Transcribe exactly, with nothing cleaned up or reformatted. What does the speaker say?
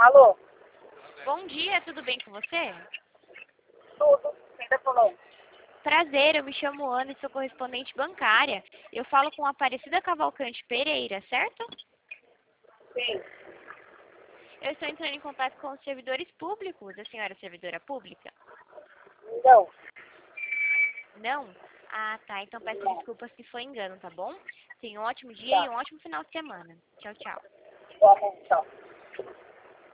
Alô? Bom dia, tudo bem com você? Tudo. Quem tá falando? Prazer, eu me chamo Ana e sou correspondente bancária. Eu falo com a Aparecida Cavalcante Pereira, certo? Sim. Eu estou entrando em contato com os servidores públicos. A senhora é servidora pública? Não. Não? Ah, tá. Então peço Não. desculpas se foi engano, tá bom? Tenha um ótimo dia e Tá. um ótimo final de semana. Tchau, tchau. Boa, tchau.